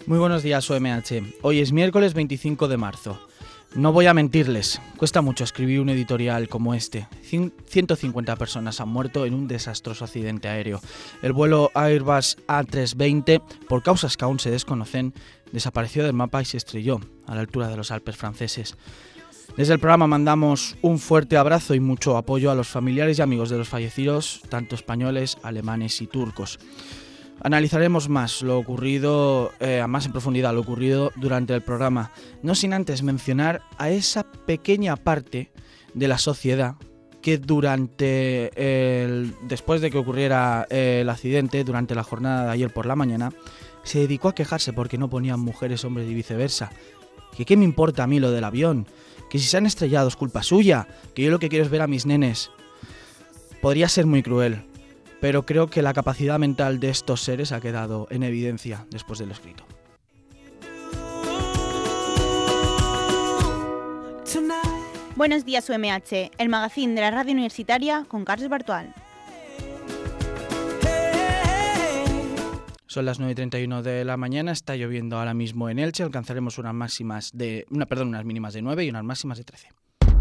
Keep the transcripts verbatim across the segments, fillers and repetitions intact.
Muy buenos días, O M H. Hoy es miércoles veinticinco de marzo. No voy a mentirles, cuesta mucho escribir un editorial como este. ciento cincuenta personas han muerto en un desastroso accidente aéreo. El vuelo Airbus A trescientos veinte, por causas que aún se desconocen, desapareció del mapa y se estrelló a la altura de los Alpes franceses. Desde el programa mandamos un fuerte abrazo y mucho apoyo a los familiares y amigos de los fallecidos, tanto españoles, alemanes y turcos. Analizaremos más lo ocurrido, eh, más en profundidad lo ocurrido durante el programa, no sin antes mencionar a esa pequeña parte de la sociedad que durante el, después de que ocurriera el accidente, durante la jornada de ayer por la mañana, se dedicó a quejarse porque no ponían mujeres, hombres y viceversa. Que qué me importa a mí lo del avión, que si se han estrellado es culpa suya, que yo lo que quiero es ver a mis nenes. Podría ser muy cruel, pero creo que la capacidad mental de estos seres ha quedado en evidencia después de lo escrito. Buenos días, U M H, el magazín de la radio universitaria con Carlos Bartual. Son las nueve y treinta y uno de la mañana, está lloviendo ahora mismo en Elche, alcanzaremos unas máximas de, una, perdón, unas mínimas de nueve y unas máximas de trece.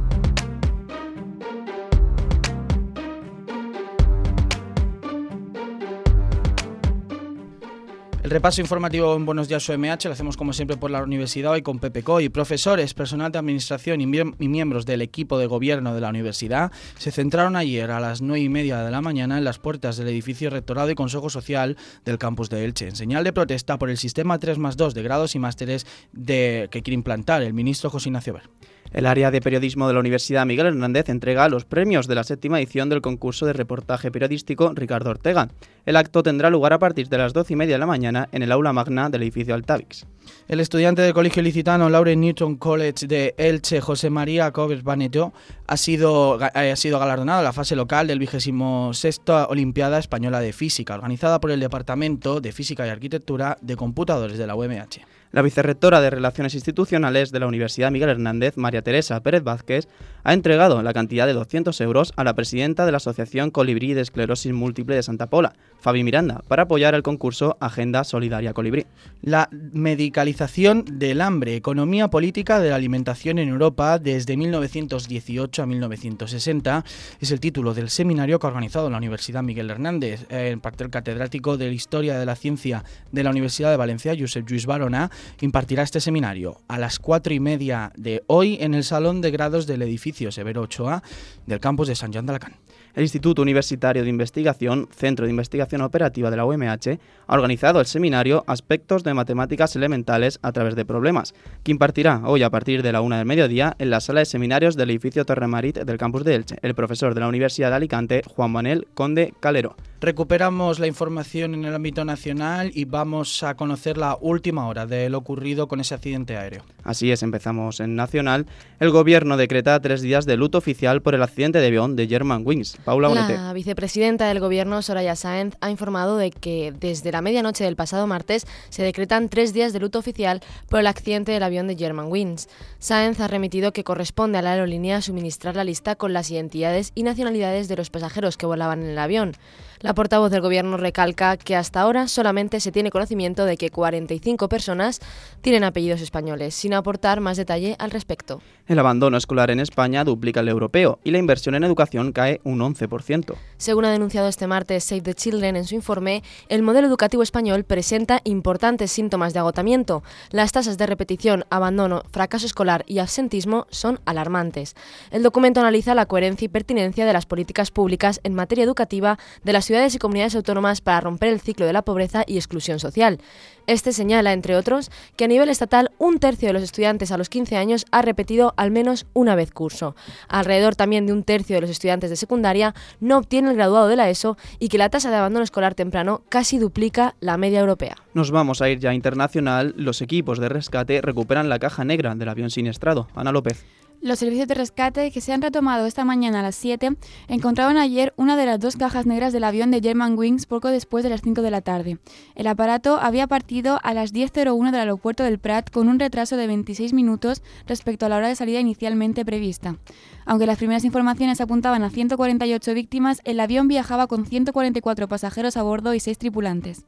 El repaso informativo en Buenos Días U M H lo hacemos como siempre por la universidad hoy con Pepe Coy. Profesores, personal de administración y, mie- y miembros del equipo de gobierno de la universidad se centraron ayer a las nueve y media de la mañana en las puertas del edificio Rectorado y Consejo Social del campus de Elche, en señal de protesta por el sistema tres más dos de grados y másteres de, que quiere implantar el ministro José Ignacio Ver. El área de periodismo de la Universidad Miguel Hernández entrega los premios de la séptima edición del concurso de reportaje periodístico Ricardo Ortega. El acto tendrá lugar a partir de las doce y media de la mañana en el aula magna del edificio Altavix. El estudiante del Colegio Licitano Laurent Newton College de Elche, José María Cobes Baneto, ha sido, ha sido galardonado en la fase local del vigésimo sexta Olimpiada Española de Física, organizada por el Departamento de Física y Arquitectura de Computadores de la U M H. La vicerrectora de Relaciones Institucionales de la Universidad Miguel Hernández, María Teresa Pérez Vázquez, ha entregado la cantidad de doscientos euros a la presidenta de la Asociación Colibrí de Esclerosis Múltiple de Santa Pola, Fabi Miranda, para apoyar el concurso Agenda Solidaria Colibrí. La medicalización del hambre, economía política de la alimentación en Europa desde mil novecientos dieciocho a mil novecientos sesenta, es el título del seminario que ha organizado la Universidad Miguel Hernández. En parte el catedrático de la Historia de la Ciencia de la Universidad de Valencia, Josep Lluís Barona, impartirá este seminario a las cuatro y media de hoy en el Salón de Grados del edificio Severo Ochoa del campus de Sant Joan d'Alacant. El Instituto Universitario de Investigación, Centro de Investigación Operativa de la U M H, ha organizado el seminario Aspectos de Matemáticas Elementales a través de Problemas, que impartirá hoy a partir de la una del mediodía en la sala de seminarios del edificio Torremarit del campus de Elche, el profesor de la Universidad de Alicante, Juan Manuel Conde Calero. Recuperamos la información en el ámbito nacional y vamos a conocer la última hora de lo ocurrido con ese accidente aéreo. Así es, empezamos en nacional. El gobierno decreta tres días de luto oficial por el accidente de avión de Germanwings. Paula Bonete. La vicepresidenta del gobierno, Soraya Sáenz, ha informado de que desde la medianoche del pasado martes se decretan tres días de luto oficial por el accidente del avión de Germanwings. Sáenz ha remitido que corresponde a la aerolínea suministrar la lista con las identidades y nacionalidades de los pasajeros que volaban en el avión. La portavoz del Gobierno recalca que hasta ahora solamente se tiene conocimiento de que cuarenta y cinco personas tienen apellidos españoles, sin aportar más detalle al respecto. El abandono escolar en España duplica el europeo y la inversión en educación cae un once por ciento. Según ha denunciado este martes Save the Children en su informe, el modelo educativo español presenta importantes síntomas de agotamiento. Las tasas de repetición, abandono, fracaso escolar y absentismo son alarmantes. El documento analiza la coherencia y pertinencia de las políticas públicas en materia educativa de las ciudades y comunidades autónomas para romper el ciclo de la pobreza y exclusión social. Este señala, entre otros, que a nivel estatal un tercio de los estudiantes a los quince años ha repetido al menos una vez curso. Alrededor también de un tercio de los estudiantes de secundaria no obtiene el graduado de la ESO y que la tasa de abandono escolar temprano casi duplica la media europea. Nos vamos a ir ya internacional. Los equipos de rescate recuperan la caja negra del avión siniestrado. Ana López. Los servicios de rescate que se han retomado esta mañana a las siete encontraron ayer una de las dos cajas negras del avión de Germanwings poco después de las cinco de la tarde. El aparato había partido a las diez cero uno del aeropuerto del Prat con un retraso de veintiséis minutos respecto a la hora de salida inicialmente prevista. Aunque las primeras informaciones apuntaban a ciento cuarenta y ocho víctimas, el avión viajaba con ciento cuarenta y cuatro pasajeros a bordo y seis tripulantes.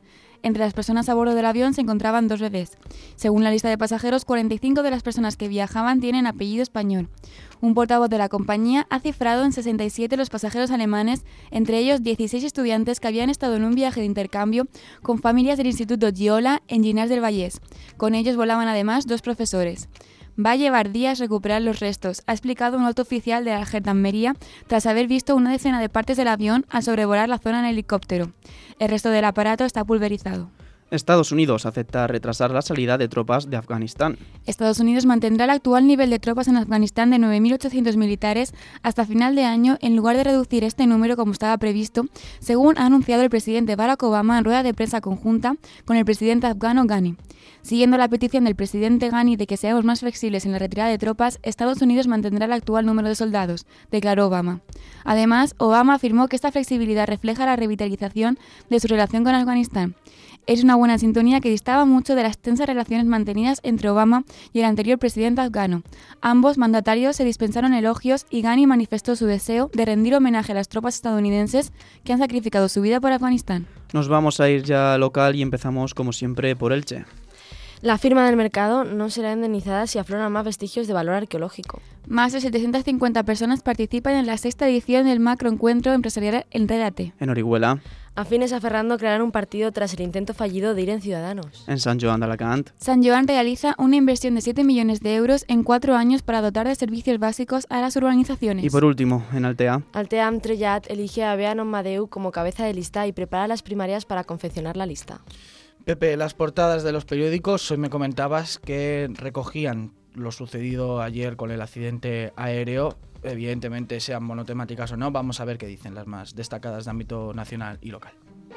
Entre las personas a bordo del avión se encontraban dos bebés. Según la lista de pasajeros, cuarenta y cinco de las personas que viajaban tienen apellido español. Un portavoz de la compañía ha cifrado en sesenta y siete los pasajeros alemanes, entre ellos dieciséis estudiantes que habían estado en un viaje de intercambio con familias del Instituto Giola en Llinars del Vallès. Con ellos volaban además dos profesores. Va a llevar días recuperar los restos, ha explicado un alto oficial de la Gendarmería tras haber visto una decena de partes del avión al sobrevolar la zona en helicóptero. El resto del aparato está pulverizado. Estados Unidos acepta retrasar la salida de tropas de Afganistán. Estados Unidos mantendrá el actual nivel de tropas en Afganistán de nueve mil ochocientos militares hasta final de año en lugar de reducir este número como estaba previsto, según ha anunciado el presidente Barack Obama en rueda de prensa conjunta con el presidente afgano Ghani. Siguiendo la petición del presidente Ghani de que seamos más flexibles en la retirada de tropas, Estados Unidos mantendrá el actual número de soldados, declaró Obama. Además, Obama afirmó que esta flexibilidad refleja la revitalización de su relación con Afganistán. Es una buena sintonía que distaba mucho de las tensas relaciones mantenidas entre Obama y el anterior presidente afgano. Ambos mandatarios se dispensaron elogios y Ghani manifestó su deseo de rendir homenaje a las tropas estadounidenses que han sacrificado su vida por Afganistán. Nos vamos a ir ya local y empezamos como siempre por Elche. La firma del mercado no será indemnizada si afloran más vestigios de valor arqueológico. Más de setecientas cincuenta personas participan en la sexta edición del macroencuentro empresarial Enrédate. En Orihuela. Afines a Ferrando crearán un partido tras el intento fallido de ir en Ciudadanos. En Sant Joan d'Alacant. Sant Joan realiza una inversión de siete millones de euros en cuatro años para dotar de servicios básicos a las urbanizaciones. Y por último, en Altea. Altea amb Trellat elige a Bea Nommadeu como cabeza de lista y prepara las primarias para confeccionar la lista. Pepe, las portadas de los periódicos, hoy me comentabas que recogían lo sucedido ayer con el accidente aéreo, evidentemente sean monotemáticas o no, vamos a ver qué dicen las más destacadas de ámbito nacional y local.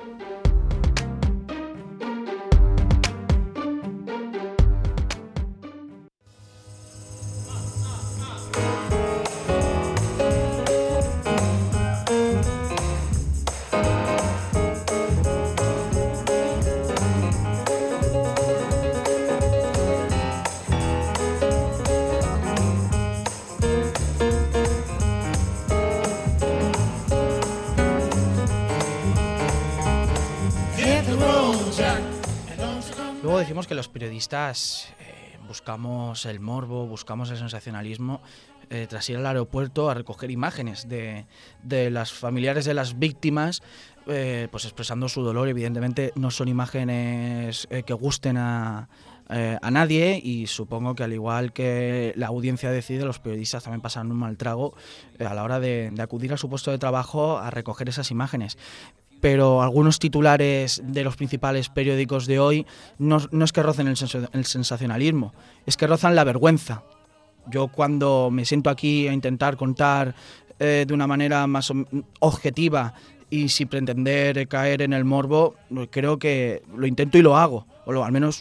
Luego decimos que los periodistas eh, buscamos el morbo, buscamos el sensacionalismo eh, tras ir al aeropuerto a recoger imágenes de, de las familiares de las víctimas, eh, pues expresando su dolor. Evidentemente no son imágenes eh, que gusten a, eh, a nadie, y supongo que al igual que la audiencia decide, los periodistas también pasan un mal trago eh, a la hora de, de acudir a su puesto de trabajo a recoger esas imágenes. Pero algunos titulares de los principales periódicos de hoy no, no es que rocen el, sens- el sensacionalismo, es que rozan la vergüenza. Yo cuando me siento aquí a intentar contar eh, de una manera más objetiva y sin pretender caer en el morbo, creo que lo intento y lo hago, o lo, al menos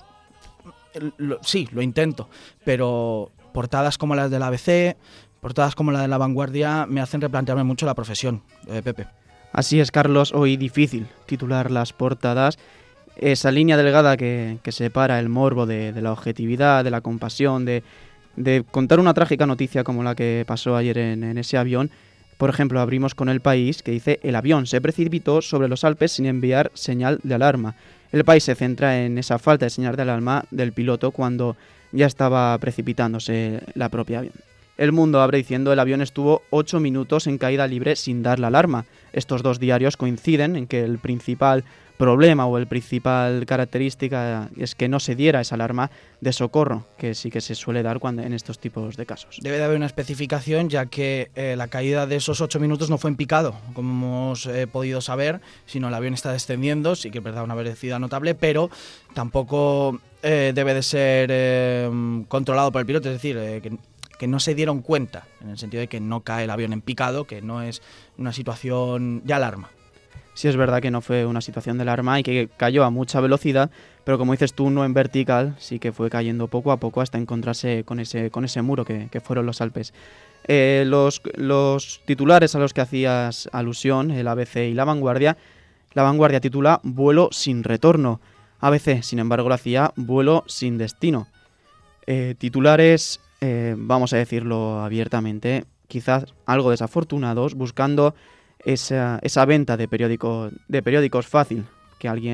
lo, sí, lo intento, pero portadas como las de la A B C, portadas como la de La Vanguardia me hacen replantearme mucho la profesión, eh, Pepe. Así es, Carlos, hoy difícil titular las portadas. Esa línea delgada que, que separa el morbo de, de la objetividad, de la compasión, de, de contar una trágica noticia como la que pasó ayer en, en ese avión. Por ejemplo, abrimos con El País, que dice: el avión se precipitó sobre los Alpes sin enviar señal de alarma. El País se centra en esa falta de señal de alarma del piloto cuando ya estaba precipitándose la propia avión. El Mundo abre diciendo: el avión estuvo ocho minutos en caída libre sin dar la alarma. Estos dos diarios coinciden en que el principal problema o el principal característica es que no se diera esa alarma de socorro, que sí que se suele dar cuando en estos tipos de casos. Debe de haber una especificación, ya que eh, la caída de esos ocho minutos no fue en picado, como hemos eh, podido saber, sino el avión está descendiendo, sí que es verdad una velocidad notable, pero tampoco eh, debe de ser eh, controlado por el piloto, es decir, eh, que que no se dieron cuenta, en el sentido de que no cae el avión en picado, que no es una situación de alarma. Sí, es verdad que no fue una situación de alarma y que cayó a mucha velocidad, pero como dices tú, no en vertical, sí que fue cayendo poco a poco hasta encontrarse con ese, con ese muro que, que fueron los Alpes. Eh, los, los titulares a los que hacías alusión, el A B C y La Vanguardia, La Vanguardia titula Vuelo sin retorno. A B C, sin embargo, lo hacía Vuelo sin destino. Eh, titulares... Eh, vamos a decirlo abiertamente, quizás algo desafortunados, buscando esa, esa venta de, periódico, de periódicos fácil, que alguien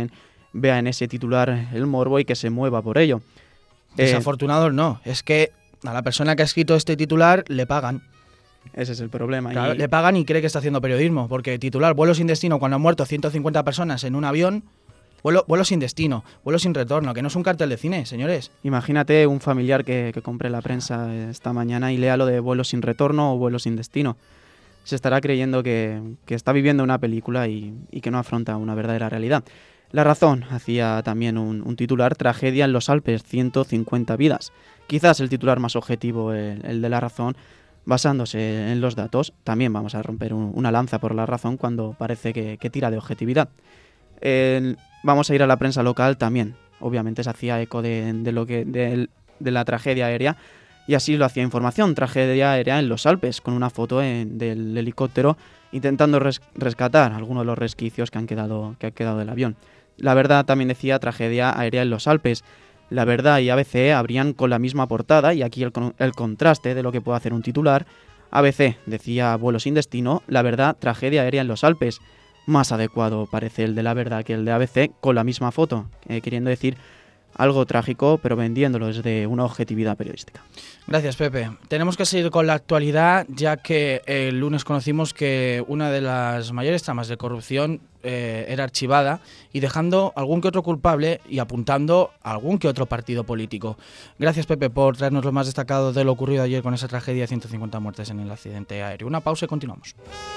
vea en ese titular el morbo y que se mueva por ello. Desafortunados no, es que a la persona que ha escrito este titular le pagan. Ese es el problema. Claro, y... le pagan y cree que está haciendo periodismo, porque titular vuelo sin destino cuando han muerto ciento cincuenta personas en un avión, vuelo, vuelo sin destino, vuelo sin retorno, que no es un cartel de cine, señores. Imagínate un familiar que, que compre la prensa esta mañana y lea lo de vuelo sin retorno o vuelo sin destino. Se estará creyendo que, que está viviendo una película y, y que no afronta una verdadera realidad. La Razón hacía también un, un titular: tragedia en los Alpes, ciento cincuenta vidas. Quizás el titular más objetivo, el, el de La Razón, basándose en los datos. También vamos a romper un, una lanza por La Razón cuando parece que, que tira de objetividad. El, vamos a ir a la prensa local también. Obviamente se hacía eco de, de, lo que, de, de la tragedia aérea, y así lo hacía Información: tragedia aérea en los Alpes, con una foto en, del helicóptero intentando res, rescatar algunos de los resquicios que han quedado, que ha quedado del avión. La Verdad también decía tragedia aérea en los Alpes. La Verdad y A B C abrían con la misma portada, y aquí el, el contraste de lo que puede hacer un titular. A B C decía vuelo sin destino, La Verdad, tragedia aérea en los Alpes. Más adecuado parece el de La Verdad que el de A B C con la misma foto, eh, queriendo decir algo trágico, pero vendiéndolo desde una objetividad periodística. Gracias, Pepe. Tenemos que seguir con la actualidad, ya que el lunes conocimos que una de las mayores tramas de corrupción eh, era archivada, y dejando algún que otro culpable y apuntando a algún que otro partido político. Gracias, Pepe, por traernos lo más destacado de lo ocurrido ayer con esa tragedia de ciento cincuenta muertes en el accidente aéreo. Una pausa y continuamos.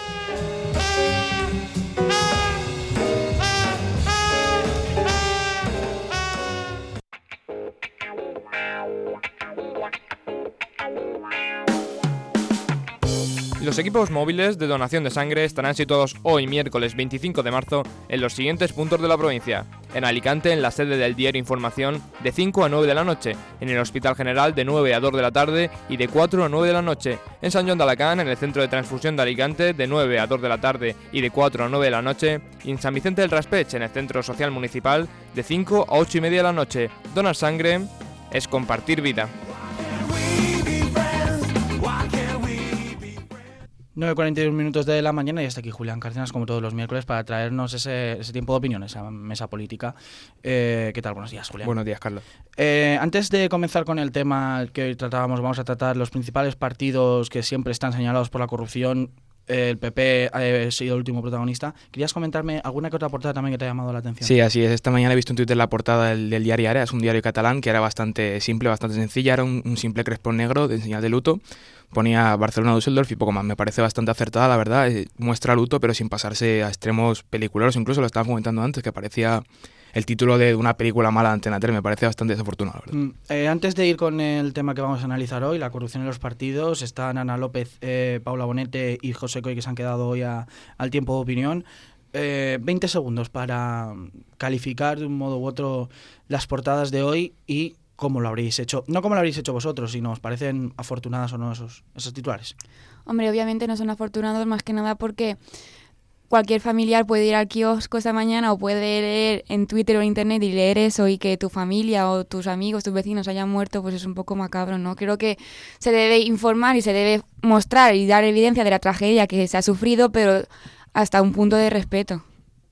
Los equipos móviles de donación de sangre estarán situados hoy, miércoles veinticinco de marzo, en los siguientes puntos de la provincia. En Alicante, en la sede del diario Información, de cinco a nueve de la noche. En el Hospital General, de nueve a dos de la tarde y de cuatro a nueve de la noche. En San Joan de Alacant, en el Centro de Transfusión de Alicante, de nueve a dos de la tarde y de cuatro a nueve de la noche. Y en San Vicente del Raspech, en el Centro Social Municipal, de cinco a ocho y media de la noche. Donar sangre es compartir vida. nueve cuarenta y uno minutos de la mañana, y hasta aquí Julián Cárcenas, como todos los miércoles, para traernos ese, ese tiempo de opinión, esa mesa política. Eh, ¿Qué tal? Buenos días, Julián. Buenos días, Carlos. Eh, antes de comenzar con el tema que hoy tratábamos, vamos a tratar los principales partidos que siempre están señalados por la corrupción. El P P ha sido el último protagonista. ¿Querías comentarme alguna que otra portada también que te ha llamado la atención? Sí, así es. Esta mañana he visto un tuit en la portada del, del diario Ara. Es un diario catalán que era bastante simple, bastante sencilla. Era un, un simple crespón negro de señal de luto. Ponía Barcelona, Düsseldorf y poco más. Me parece bastante acertada, la verdad. Eh, muestra luto, pero sin pasarse a extremos peliculeros. Incluso lo estaba comentando antes, que parecía el título de una película mala de Antena tres. Me parece bastante desafortunado, la verdad. Mm, eh, antes de ir con el tema que vamos a analizar hoy, la corrupción en los partidos, están Ana López, eh, Paula Bonete y José Coy, que se han quedado hoy a, al tiempo de opinión. Eh, veinte segundos para calificar de un modo u otro las portadas de hoy y cómo lo habréis hecho. No cómo lo habréis hecho vosotros, sino os parecen afortunadas o no esos, esos titulares. Hombre, obviamente no son afortunados, más que nada porque cualquier familiar puede ir al kiosco esta mañana o puede leer en Twitter o en Internet y leer eso, y que tu familia o tus amigos, tus vecinos hayan muerto, pues es un poco macabro, ¿no? Creo que se debe informar y se debe mostrar y dar evidencia de la tragedia que se ha sufrido, pero hasta un punto de respeto.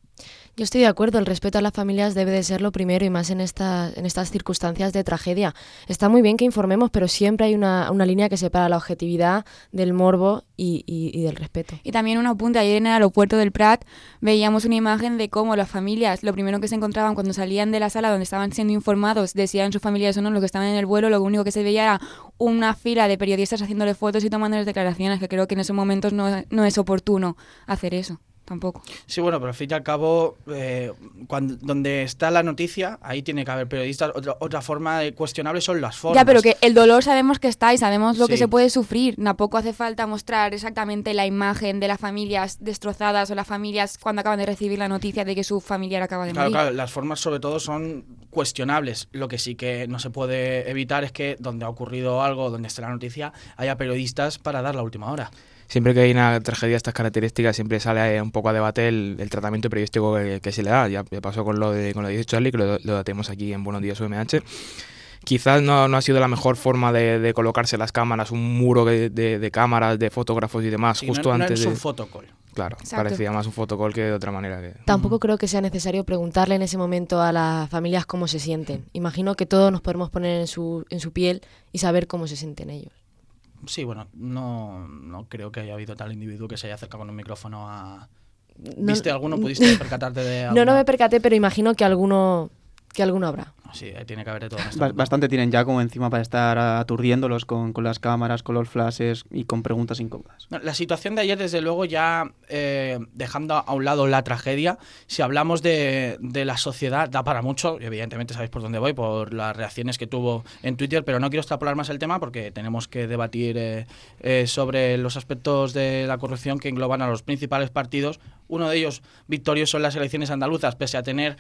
Yo estoy de acuerdo, el respeto a las familias debe de ser lo primero, y más en, esta, en estas circunstancias de tragedia. Está muy bien que informemos, pero siempre hay una, una línea que separa la objetividad del morbo y, y, y del respeto. Y también un apunte: ayer en el aeropuerto del Prat veíamos una imagen de cómo las familias, lo primero que se encontraban cuando salían de la sala donde estaban siendo informados, decían sus familiares o no, los que estaban en el vuelo, lo único que se veía era una fila de periodistas haciéndole fotos y tomándoles declaraciones, que creo que en esos momentos no, no es oportuno hacer eso. Tampoco. Sí, bueno, pero al fin y al cabo, eh, cuando, donde está la noticia, ahí tiene que haber periodistas. Otra, otra forma de cuestionable son las formas. Ya, pero que el dolor sabemos que está y sabemos lo Sí. que se puede sufrir. Tampoco hace falta mostrar exactamente la imagen de las familias destrozadas o las familias cuando acaban de recibir la noticia de que su familiar acaba de Claro, morir. claro, las formas sobre todo son cuestionables. Lo que sí que no se puede evitar es que donde ha ocurrido algo, donde esté la noticia, haya periodistas para dar la última hora. Siempre que hay una tragedia de estas características, siempre sale un poco a debate el, el tratamiento periodístico que, que se le da. Ya pasó con lo de con lo de Charlie, que lo, lo datemos aquí en Buenos Días U M H. quizás no, no ha sido la mejor forma de, de colocarse las cámaras, un muro de, de, de cámaras, de fotógrafos y demás, sí, justo no, no antes es de... un fotocall. Claro, Exacto. parecía más un fotocall que de otra manera. Que... Tampoco creo que sea necesario preguntarle en ese momento a las familias cómo se sienten. Imagino que todos nos podemos poner en su, en su piel y saber cómo se sienten ellos. Sí, bueno, no, no creo que haya habido tal individuo que se haya acercado con un micrófono a... No- ¿Viste alguno? ¿Pudiste percatarte de No, alguno? no me percaté, pero imagino que alguno, que alguno habrá. Sí, tiene que haber de todo en este Ba- mundo. Bastante tienen ya como encima para estar aturdiéndolos con, con las cámaras, con los flashes y con preguntas incómodas. No, la situación de ayer, desde luego, ya eh, dejando a un lado la tragedia, si hablamos de, de la sociedad, da para mucho. Evidentemente sabéis por dónde voy, por las reacciones que tuvo en Twitter, pero no quiero extrapolar más el tema porque tenemos que debatir eh, eh, sobre los aspectos de la corrupción que engloban a los principales partidos. Uno de ellos victorioso en las elecciones andaluzas, pese a tener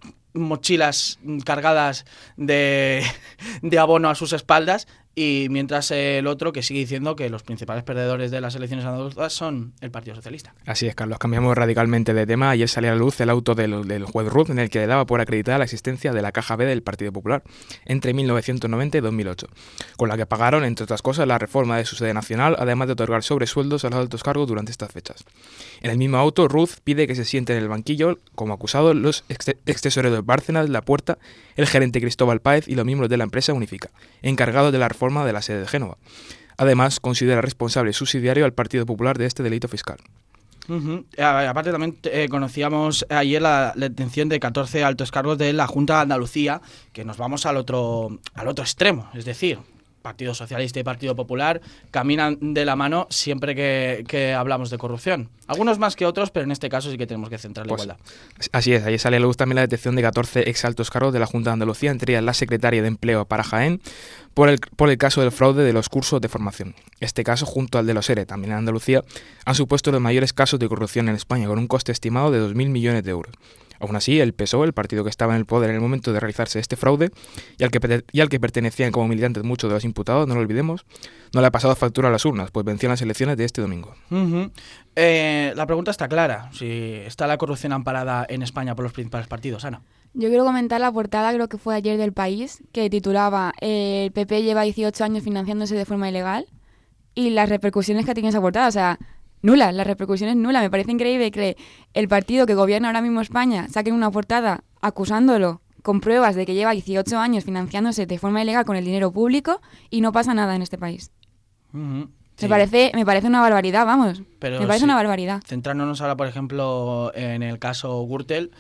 mochilas cargadas de, de abono a sus espaldas, y mientras el otro que sigue diciendo que los principales perdedores de las elecciones andaluzas son el Partido Socialista. Así es, Carlos, cambiamos radicalmente de tema. Ayer salía a la luz el auto del, del juez Ruz en el que le daba por acreditar la existencia de la Caja B del Partido Popular entre mil novecientos noventa y dos mil ocho, con la que pagaron, entre otras cosas, la reforma de su sede nacional, además de otorgar sobresueldos a los altos cargos durante estas fechas. En el mismo auto, Ruz pide que se sienten en el banquillo como acusados los ex, ex tesoreros Bárcenas, La Puerta, el gerente Cristóbal Páez y los miembros de la empresa Unifica, encargados de la reforma de la sede de Génova. Además, considera responsable subsidiario al Partido Popular de este delito fiscal. Uh-huh. A- Aparte también eh, conocíamos ayer la, la detención de catorce altos cargos de la Junta de Andalucía, que nos vamos al otro, al otro extremo, es decir, Partido Socialista y Partido Popular caminan de la mano siempre que, que hablamos de corrupción. Algunos más que otros, pero en este caso sí que tenemos que centrar la Pues, igualdad. Así es, ayer sale a la luz también la detección de catorce ex altos cargos de la Junta de Andalucía, entre ellas la secretaria de Empleo para Jaén, por el, por el caso del fraude de los cursos de formación. Este caso, junto al de los E R E, también en Andalucía, han supuesto los mayores casos de corrupción en España, con un coste estimado de dos mil millones de euros. Aún así, el P S O E, el partido que estaba en el poder en el momento de realizarse este fraude, y al que, perte- y al que pertenecían como militantes muchos de los imputados, no lo olvidemos, no le ha pasado factura a las urnas, pues venció en las elecciones de este domingo. Uh-huh. Eh, la pregunta está clara, si está la corrupción amparada en España por los principales partidos, Ana. Yo quiero comentar la portada, creo que fue ayer del País, que titulaba eh, el P P lleva dieciocho años financiándose de forma ilegal, y las repercusiones que tiene esa portada, o sea, nulas, las repercusiones nulas. Me parece increíble que el partido que gobierna ahora mismo España saque una portada acusándolo con pruebas de que lleva dieciocho años financiándose de forma ilegal con el dinero público y no pasa nada en este país. Uh-huh. Sí. Me parece me parece una barbaridad, vamos. Pero me parece sí, una barbaridad. Centrándonos ahora, por ejemplo, en el caso Gürtel,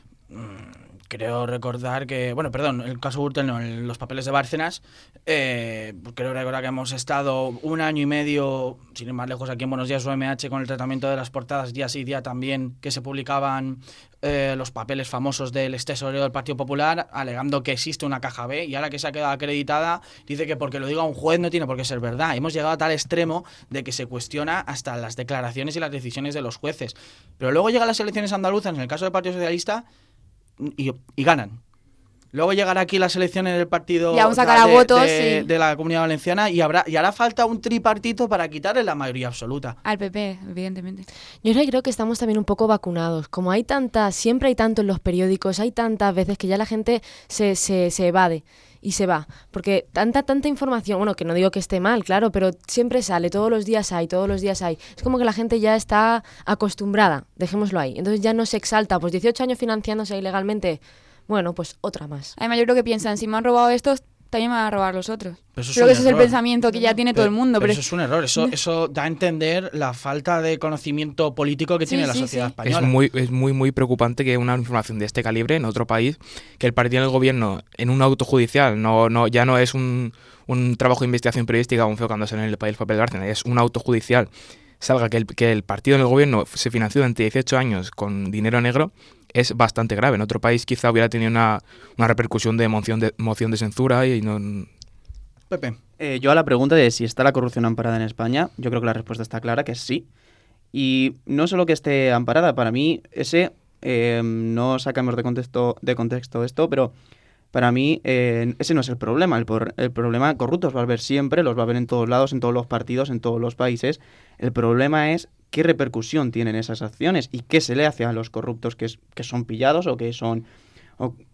creo recordar que, bueno, perdón, el caso Gürtel no, en los papeles de Bárcenas, eh, creo recordar que hemos estado un año y medio, sin ir más lejos, aquí en Buenos Días U M H, con el tratamiento de las portadas día sí día también, que se publicaban eh, los papeles famosos del ex tesorero del Partido Popular, alegando que existe una caja B, y ahora que se ha quedado acreditada, dice que porque lo diga un juez no tiene por qué ser verdad. Hemos llegado a tal extremo de que se cuestiona hasta las declaraciones y las decisiones de los jueces. Pero luego llegan las elecciones andaluzas, en el caso del Partido Socialista, y, y ganan. Luego llegará aquí las elecciones del partido Y aún sacará de, votos, de, sí. de la Comunidad Valenciana y habrá y hará falta un tripartito para quitarle la mayoría absoluta. Al P P, evidentemente. Yo creo que estamos también un poco vacunados. Como hay tanta, siempre hay tanto en los periódicos, hay tantas veces que ya la gente se, se, se evade y se va. Porque tanta, tanta información, bueno, que no digo que esté mal, claro, pero siempre sale, todos los días hay, todos los días hay. Es como que la gente ya está acostumbrada, dejémoslo ahí. Entonces ya no se exalta, pues dieciocho años financiándose ilegalmente, bueno, pues otra más. Además, yo creo que piensan, si me han robado estos, también me van a robar los otros. Pero eso es Creo un que ese es el error. pensamiento que ya tiene todo el mundo. Pero Pero, eso es un error, eso, eso da a entender la falta de conocimiento político que Sí, tiene la sí, sociedad sí. española. Es muy, es muy, muy preocupante que una información de este calibre en otro país, que el partido del gobierno en un auto judicial, no, no, ya no es un, un trabajo de investigación periodística, un feo cuando sale en el país papel Bárcenas, es un auto judicial, salga que el, que el partido en el gobierno se financió durante dieciocho años con dinero negro, es bastante grave. En otro país quizá hubiera tenido una, una repercusión de moción de, moción de censura y no... Pepe. Eh, yo a la pregunta de si está la corrupción amparada en España, yo creo que la respuesta está clara, que sí. Y no solo que esté amparada, para mí ese, eh, no sacamos de contexto, de contexto esto, pero para mí eh, ese no es el problema. El, por, el problema, corruptos va a haber siempre, los va a haber en todos lados, en todos los partidos, en todos los países. El problema es qué repercusión tienen esas acciones y qué se le hace a los corruptos que, es, que son pillados o que son... O, o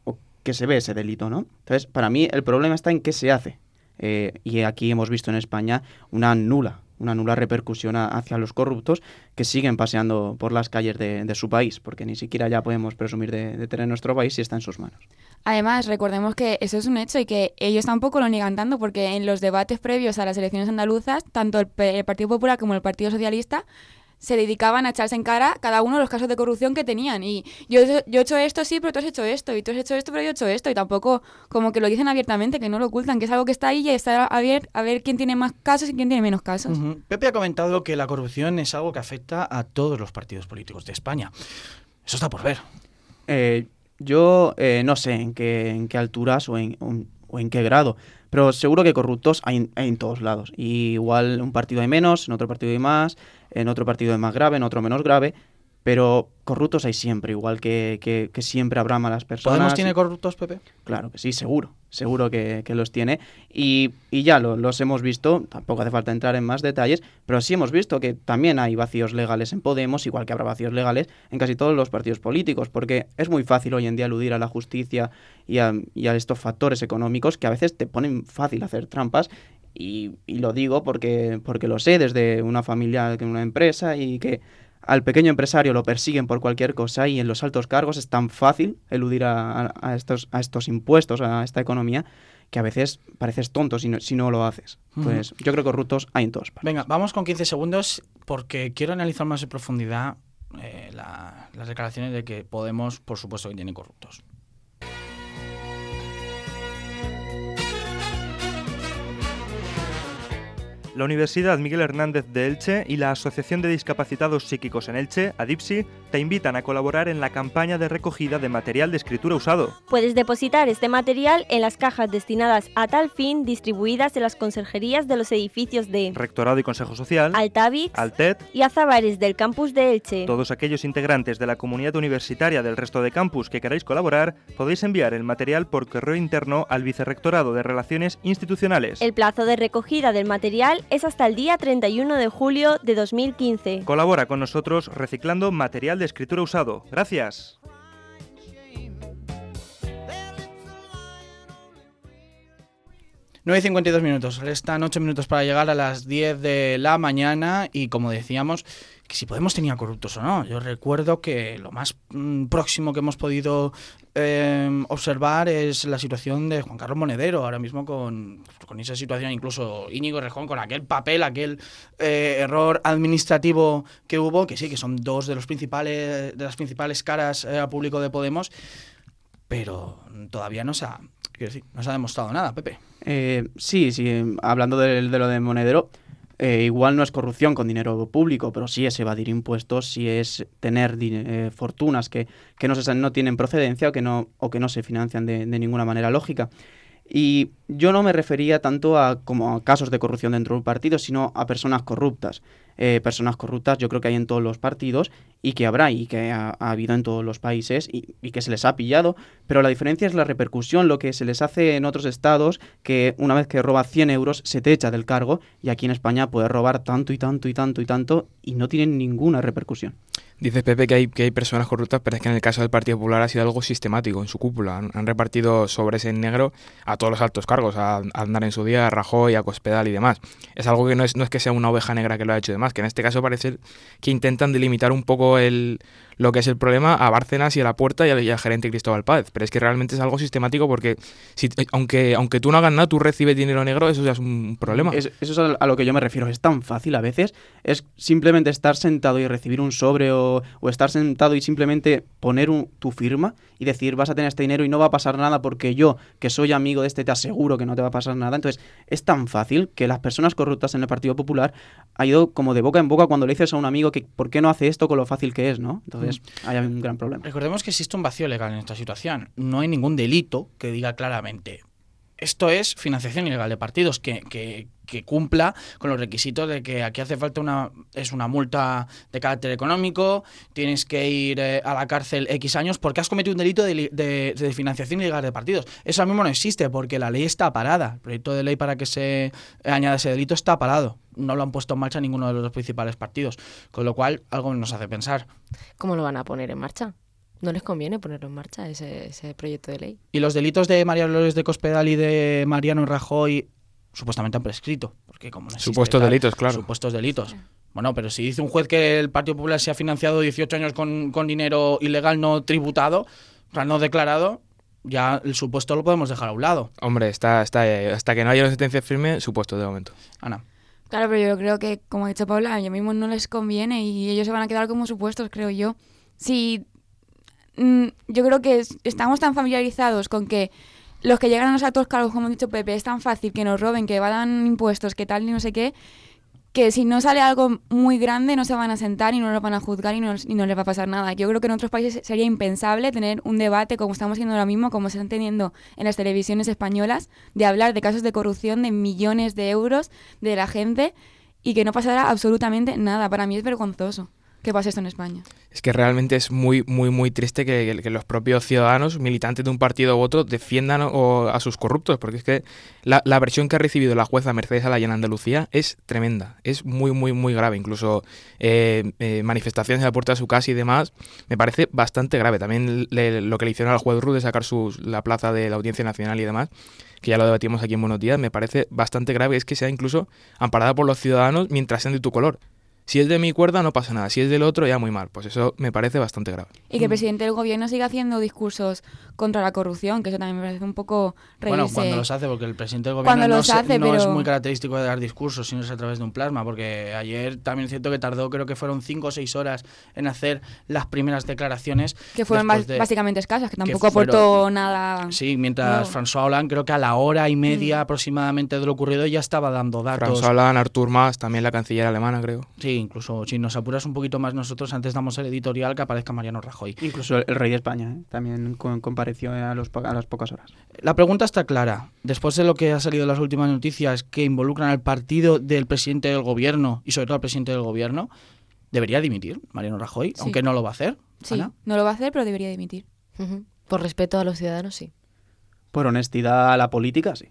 que se ve ese delito, ¿no? Entonces, para mí el problema está en qué se hace. Eh, y aquí hemos visto en España una nula, una nula repercusión a, hacia los corruptos que siguen paseando por las calles de, de su país, porque ni siquiera ya podemos presumir de, de tener nuestro país si está en sus manos. Además, recordemos que eso es un hecho y que ellos tampoco lo niegan tanto, porque en los debates previos a las elecciones andaluzas, tanto el, el Partido Popular como el Partido Socialista se dedicaban a echarse en cara cada uno de los casos de corrupción que tenían. Y yo, yo he hecho esto, sí, pero tú has hecho esto, y tú has hecho esto, pero yo he hecho esto. Y tampoco como que lo dicen abiertamente, que no lo ocultan, que es algo que está ahí y está a ver, a ver quién tiene más casos y quién tiene menos casos. Uh-huh. Pepe ha comentado que la corrupción es algo que afecta a todos los partidos políticos de España. Eso está por ver. Eh, yo eh, no sé en qué, en qué alturas o en, un, o en qué grado, pero seguro que corruptos hay, hay en todos lados. Y igual un partido hay menos, en otro partido hay más, en otro partido es más grave, en otro menos grave, pero corruptos hay siempre, igual que, que, que siempre habrá malas personas. ¿Podemos tiene corruptos, Pepe? Claro que sí, seguro, seguro que, que los tiene. Y, y ya lo, los hemos visto, tampoco hace falta entrar en más detalles, pero sí hemos visto que también hay vacíos legales en Podemos, igual que habrá vacíos legales en casi todos los partidos políticos, porque es muy fácil hoy en día eludir a la justicia y a, y a estos factores económicos que a veces te ponen fácil hacer trampas. Y, y lo digo porque, porque lo sé desde una familia, de una empresa, y que al pequeño empresario lo persiguen por cualquier cosa, y en los altos cargos es tan fácil eludir a, a, a, estos, a estos impuestos, a esta economía, que a veces pareces tonto si no, si no lo haces. Pues uh-huh. Yo creo que corruptos hay en todos partes. Venga, vamos con quince segundos porque quiero analizar más en profundidad eh, la, las declaraciones de que Podemos, por supuesto, que tiene corruptos. La Universidad Miguel Hernández de Elche y la Asociación de Discapacitados Psíquicos en Elche, ADIPSI, te invitan a colaborar en la campaña de recogida de material de escritura usado. Puedes depositar este material en las cajas destinadas a tal fin distribuidas en las conserjerías de los edificios de Rectorado y Consejo Social, Altavix, Altet y Azabares del campus de Elche. Todos aquellos integrantes de la comunidad universitaria del resto de campus que queráis colaborar, podéis enviar el material por correo interno al Vicerrectorado de Relaciones Institucionales. El plazo de recogida del material es hasta el día treinta y uno de julio de dos mil quince. Colabora con nosotros reciclando material de escritura usado. ¡Gracias! nueve y cincuenta y dos minutos. Restan ocho minutos para llegar a las diez de la mañana y, como decíamos, que si Podemos tenía corruptos o no. Yo recuerdo que lo más mm, próximo que hemos podido eh, observar es la situación de Juan Carlos Monedero, ahora mismo con, con esa situación, incluso Íñigo Errejón, con aquel papel, aquel eh, error administrativo que hubo, que sí, que son dos de los principales de las principales caras eh, al público de Podemos, pero todavía no se ha, quiero decir, no se ha demostrado nada, Pepe. Eh, sí, sí, hablando de, de lo de Monedero, Eh, igual no es corrupción con dinero público, pero sí es evadir impuestos, sí es tener eh, fortunas que, que no, se, no tienen procedencia o que no, o que no se financian de, de ninguna manera lógica. Y yo no me refería tanto a como a casos de corrupción dentro de un partido, sino a personas corruptas. Eh, personas corruptas yo creo que hay en todos los partidos y que habrá y que ha, ha habido en todos los países y, y que se les ha pillado, pero la diferencia es la repercusión, lo que se les hace en otros estados, que una vez que robas cien euros se te echa del cargo, y aquí en España puedes robar tanto y tanto y tanto y tanto y no tienen ninguna repercusión. Dice Pepe que hay, que hay personas corruptas, pero es que en el caso del Partido Popular ha sido algo sistemático en su cúpula. Han, han repartido sobres en negro a todos los altos cargos, a, a Aznar en su día, a Rajoy, a Cospedal y demás. Es algo que no es, no es que sea una oveja negra que lo ha hecho y demás, que en este caso parece que intentan delimitar un poco el, lo que es el problema a Bárcenas y a La Puerta y al, y al gerente Cristóbal Páez. Pero es que realmente es algo sistemático porque si, aunque, aunque tú no hagas nada, tú recibes dinero negro, eso ya es un problema. Es, eso es a lo que yo me refiero. Es tan fácil a veces. Es simplemente estar sentado y recibir un sobre o, o estar sentado y simplemente poner un, tu firma y decir vas a tener este dinero y no va a pasar nada porque yo, que soy amigo de este, te aseguro que no te va a pasar nada. Entonces es tan fácil que las personas corruptas en el Partido Popular ha ido como de boca en boca cuando le dices a un amigo que por qué no hace esto con lo fácil que es, ¿no? Entonces mm. hay un gran problema. Recordemos que existe un vacío legal en esta situación. No hay ningún delito que diga claramente esto es financiación ilegal de partidos, que, que, que cumpla con los requisitos de que aquí hace falta una es una multa de carácter económico, tienes que ir eh, a la cárcel X años porque has cometido un delito de, de, de financiación ilegal de partidos. Eso ahora mismo no existe porque la ley está parada. El proyecto de ley para que se añada ese delito está parado. No lo han puesto en marcha ninguno de los dos principales partidos, con lo cual algo nos hace pensar. ¿Cómo lo van a poner en marcha? No les conviene ponerlo en marcha, ese, ese proyecto de ley. Y los delitos de María Dolores de Cospedal y de Mariano Rajoy supuestamente han prescrito. Porque como no existe Supuestos tal, delitos, claro. Supuestos delitos. Bueno, pero si dice un juez que el Partido Popular se ha financiado dieciocho años con, con dinero ilegal no tributado, o sea, no declarado, ya el supuesto lo podemos dejar a un lado. Hombre, está, está, eh, hasta que no haya una sentencia firme, supuesto de momento. Ana. Claro, pero yo creo que, como ha dicho Paula, a ellos mismos no les conviene y ellos se van a quedar como supuestos, creo yo. Si mmm, yo creo que es, estamos tan familiarizados con que los que llegan a los altos cargos, como ha dicho Pepe, es tan fácil que nos roben, que evadan impuestos, que tal y no sé qué, que si no sale algo muy grande no se van a sentar y no lo van a juzgar y no, y no les va a pasar nada. Yo creo que en otros países sería impensable tener un debate como estamos haciendo ahora mismo, como se están teniendo en las televisiones españolas, de hablar de casos de corrupción de millones de euros de la gente y que no pasara absolutamente nada. Para mí es vergonzoso que pase esto en España. Es que realmente es muy, muy, muy triste que, que los propios ciudadanos, militantes de un partido u otro, defiendan o, a sus corruptos, porque es que la, la versión que ha recibido la jueza Mercedes Alaya en Andalucía es tremenda, es muy, muy, muy grave. Incluso eh, eh, manifestaciones a la puerta de su casa y demás, me parece bastante grave. También le, lo que le hicieron al juez Ruz de sacar su, la plaza de la Audiencia Nacional y demás, que ya lo debatimos aquí en Buenos Días, me parece bastante grave, es que sea incluso amparada por los ciudadanos mientras sean de tu color. Si es de mi cuerda no pasa nada, si es del otro ya muy mal, pues eso me parece bastante grave. Y que el presidente del gobierno siga haciendo discursos contra la corrupción, que eso también me parece un poco reírse. Bueno, cuando los hace, porque el presidente del gobierno no, se, hace, no pero... es muy característico de dar discursos, sino es a través de un plasma, porque ayer también es cierto que tardó, creo que fueron cinco o seis horas en hacer las primeras declaraciones. Que fueron de... básicamente escasas, que tampoco que fueron... aportó nada. Sí, mientras no. François Hollande creo que a la hora y media mm. aproximadamente de lo ocurrido ya estaba dando datos. François Hollande, Artur Mas, también la canciller alemana, creo. Sí, incluso si nos apuras un poquito más nosotros, antes damos el editorial que aparezca Mariano Rajoy. Incluso el rey de España, ¿eh? También compareció a, los, a las pocas horas. La pregunta está clara. Después de lo que ha salido en las últimas noticias que involucran al partido del presidente del gobierno y sobre todo al presidente del gobierno, ¿debería dimitir Mariano Rajoy? Sí. Aunque no lo va a hacer. Sí, ¿Ana? No lo va a hacer, pero debería dimitir. Uh-huh. Por respeto a los ciudadanos, sí. Por honestidad a la política, sí.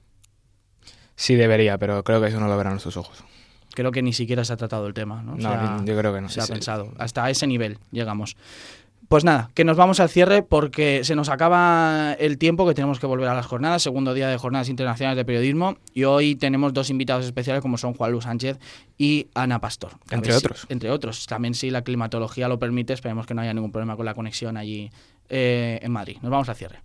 Sí debería, pero creo que eso no lo verán nuestros ojos. Creo que ni siquiera se ha tratado el tema, ¿no? No, sea, yo creo que no. Se ha sí. pensado. Hasta ese nivel llegamos. Pues nada, que nos vamos al cierre porque se nos acaba el tiempo, que tenemos que volver a las jornadas, segundo día de Jornadas Internacionales de Periodismo, y hoy tenemos dos invitados especiales como son Juan Luis Sánchez y Ana Pastor. Entre otros. Si, entre otros. También si la climatología lo permite, esperemos que no haya ningún problema con la conexión allí eh, en Madrid. Nos vamos al cierre.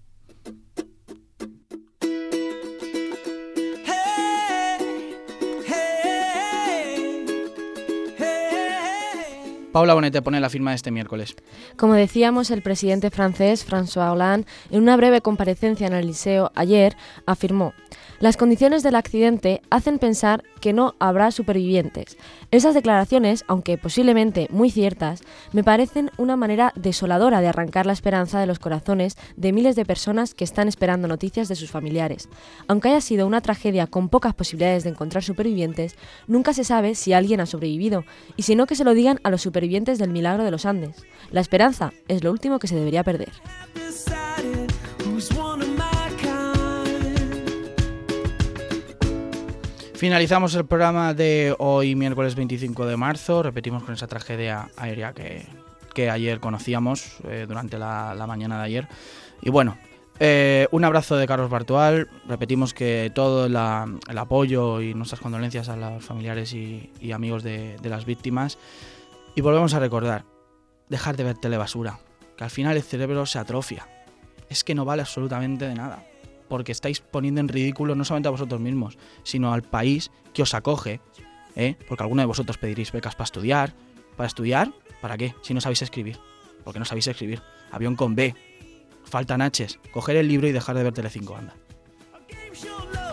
Paula Bonete pone la firma de este miércoles. Como decíamos, el presidente francés François Hollande, en una breve comparecencia en el Liceo ayer, afirmó: las condiciones del accidente hacen pensar que no habrá supervivientes. Esas declaraciones, aunque posiblemente muy ciertas, me parecen una manera desoladora de arrancar la esperanza de los corazones de miles de personas que están esperando noticias de sus familiares. Aunque haya sido una tragedia con pocas posibilidades de encontrar supervivientes, nunca se sabe si alguien ha sobrevivido, y si no, que se lo digan a los supervivientes del milagro de los Andes. La esperanza es lo último que se debería perder. Finalizamos el programa de hoy, miércoles veinticinco de marzo. Repetimos con esa tragedia aérea que, que ayer conocíamos eh, durante la, la mañana de ayer. Y bueno, eh, un abrazo de Carlos Bartual. Repetimos que todo la, el apoyo y nuestras condolencias a los familiares y, y amigos de, de las víctimas. Y volvemos a recordar, dejar de ver telebasura, que al final el cerebro se atrofia. Es que no vale absolutamente de nada, porque estáis poniendo en ridículo no solamente a vosotros mismos, sino al país que os acoge, ¿eh? Porque alguno de vosotros pediréis becas para estudiar. ¿Para estudiar? ¿Para qué? Si no sabéis escribir. Porque no sabéis escribir. Avión con B. Faltan H's. Coger el libro y dejar de ver Telecinco, anda.